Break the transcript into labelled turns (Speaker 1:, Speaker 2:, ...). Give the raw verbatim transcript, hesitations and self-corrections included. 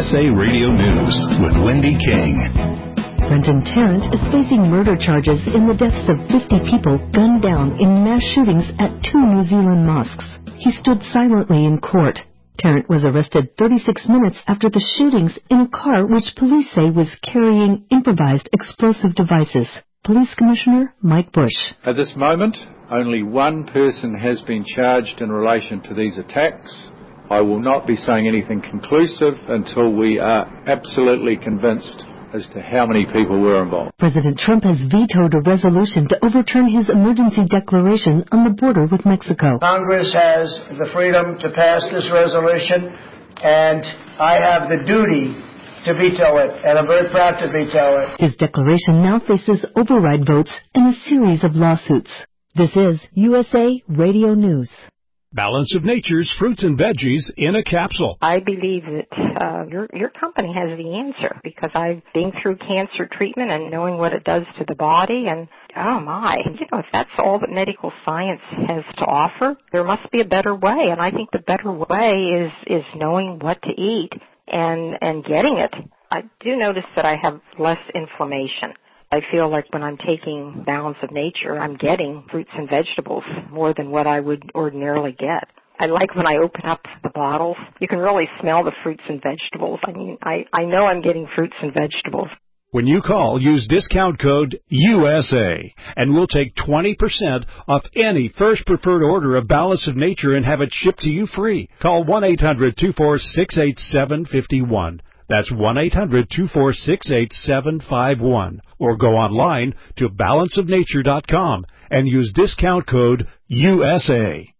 Speaker 1: S A Radio News with Wendy King.
Speaker 2: Brenton Tarrant is facing murder charges in the deaths of fifty people gunned down in mass shootings at two New Zealand mosques. He stood silently in court. Tarrant was arrested thirty-six minutes after the shootings in a car which police say was carrying improvised explosive devices. Police Commissioner Mike Bush.
Speaker 3: At this moment, only one person has been charged in relation to these attacks. I will not be saying anything conclusive until we are absolutely convinced as to how many people were involved.
Speaker 2: President Trump has vetoed a resolution to overturn his emergency declaration on the border with Mexico.
Speaker 4: Congress has the freedom to pass this resolution, and I have the duty to veto it, and I'm very proud to veto it.
Speaker 2: His declaration now faces override votes and a series of lawsuits. This is U S A Radio News.
Speaker 5: Balance of Nature's fruits and veggies in a capsule.
Speaker 6: I believe that uh, your your company has the answer because I've been through cancer treatment and knowing what it does to the body, and oh my, you know, if that's all that medical science has to offer, there must be a better way, and I think the better way is is knowing what to eat and and getting it. I do notice that I have less inflammation. I feel like when I'm taking Balance of Nature, I'm getting fruits and vegetables more than what I would ordinarily get. I like when I open up the bottles, you can really smell the fruits and vegetables. I mean, I, I know I'm getting fruits and vegetables.
Speaker 5: When you call, use discount code U S A, and we'll take twenty percent off any first preferred order of Balance of Nature and have it shipped to you free. Call one eight hundred two four six eight seven five one. That's one eight hundred two four six eight seven five one. Or go online to balance of nature dot com and use discount code U S A.